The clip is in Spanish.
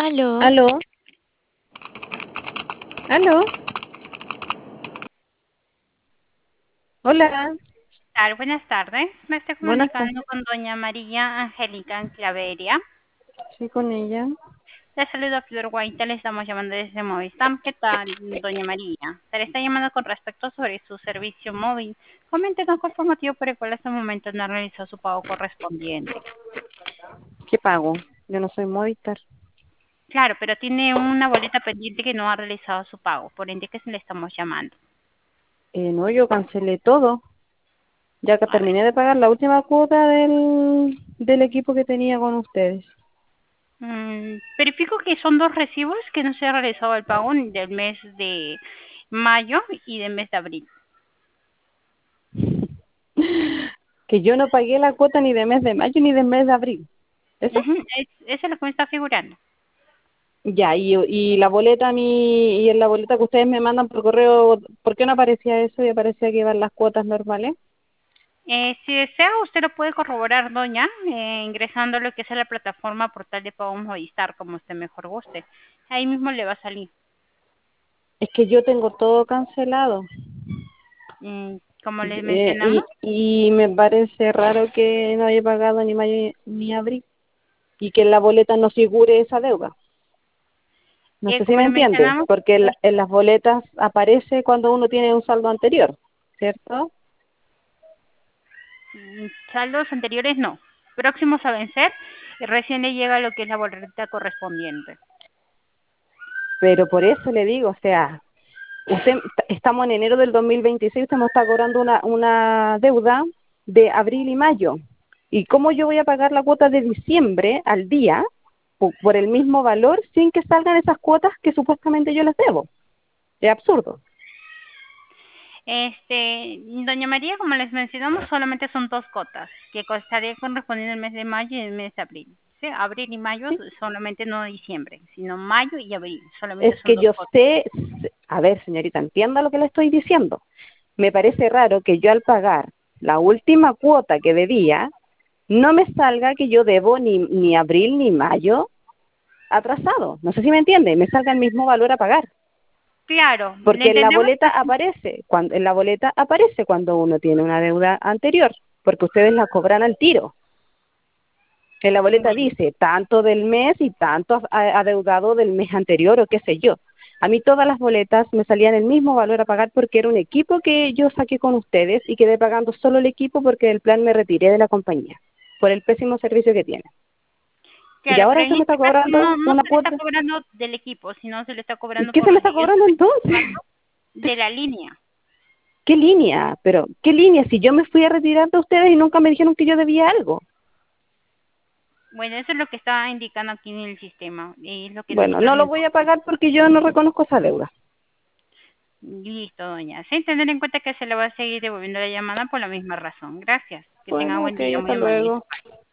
Aló, Aló, aló, hola, Buenas tardes. Me estoy buenas tardes. comunicando con doña María Angélica Claveria. Sí, con ella. Le saludo a Flor Guaita, le estamos llamando desde Movistar. ¿Qué tal, doña María? Se le está llamando con respecto sobre su servicio móvil. Coméntenos cuál fue el motivo por el cual hasta el momento no realizó su pago correspondiente. ¿Qué pago? Yo no soy Movistar. Claro, pero tiene una boleta pendiente que no ha realizado su pago, por ende que se le estamos llamando. No, yo cancelé todo. Ya que A ver, terminé de pagar la última cuota del equipo que tenía con ustedes. verifico que son dos recibos que no se ha realizado el pago del mes de mayo y del mes de abril. Que yo no pagué la cuota ni de mes de mayo ni de mes de abril. ¿Eso? Ujú, eso es lo que me está figurando. Ya, y la boleta y en la boleta que ustedes me mandan por correo, ¿por qué no aparecía eso y aparecía que iban las cuotas normales? Si desea, usted lo puede corroborar, doña, ingresando a lo que es a la plataforma portal de pago Movistar, como usted mejor guste. Ahí mismo le va a salir. Es que yo tengo todo cancelado. Como les mencionamos, Y me parece raro que no haya pagado ni mayo ni abril y que en la boleta no figure esa deuda. No sé si como me le entiende, mencionamos, porque en las boletas aparece cuando uno tiene un saldo anterior, ¿cierto? saldos anteriores no. Próximos a vencer, recién le llega lo que es la boleta correspondiente. Pero por eso le digo, o sea, estamos en enero del 2026, usted me está cobrando una deuda de abril y mayo. ¿Y cómo yo voy a pagar la cuota de diciembre al día por el mismo valor sin que salgan esas cuotas que supuestamente yo les debo? Es absurdo. Doña María, como les mencionamos, solamente son dos cotas, que estaría correspondiendo el mes de mayo y el mes de abril. ¿Sí? Abril y mayo, ¿Sí? solamente no diciembre, sino mayo y abril, Es solamente son que dos yo cotas. sé, a ver, señorita, entienda lo que le estoy diciendo. Me parece raro que yo al pagar la última cuota que debía, no me salga que yo debo ni abril ni mayo atrasado. No sé si me entiende, me salga el mismo valor a pagar. Claro, le Porque en la entendemos boleta que aparece, en la boleta aparece cuando uno tiene una deuda anterior, porque ustedes la cobran al tiro. En la boleta bueno, dice tanto del mes y tanto adeudado del mes anterior o qué sé yo. A mí todas las boletas me salían el mismo valor a pagar porque era un equipo que yo saqué con ustedes y quedé pagando solo el equipo porque del plan me retiré de la compañía por el pésimo servicio que tiene. Y claro, ahora pero usted en me está este caso cobrando no una se le está cuota. cobrando del equipo, sino se le está ¿Y cobrando qué por se me los está días cobrando entonces? de la línea. ¿Qué línea? Pero, ¿qué línea? Si yo me fui a retirar de ustedes y nunca me dijeron que yo debía algo. Bueno, eso es lo que está indicando aquí en el sistema, y es lo que Bueno, nosotros no le lo voy a informamos. pagar porque yo no reconozco esa deuda. Listo, doña. Sin tener en cuenta que se le va a seguir devolviendo la llamada por la misma razón. Gracias. Que tenga Bueno, buen ok, día, muy hasta amable. luego.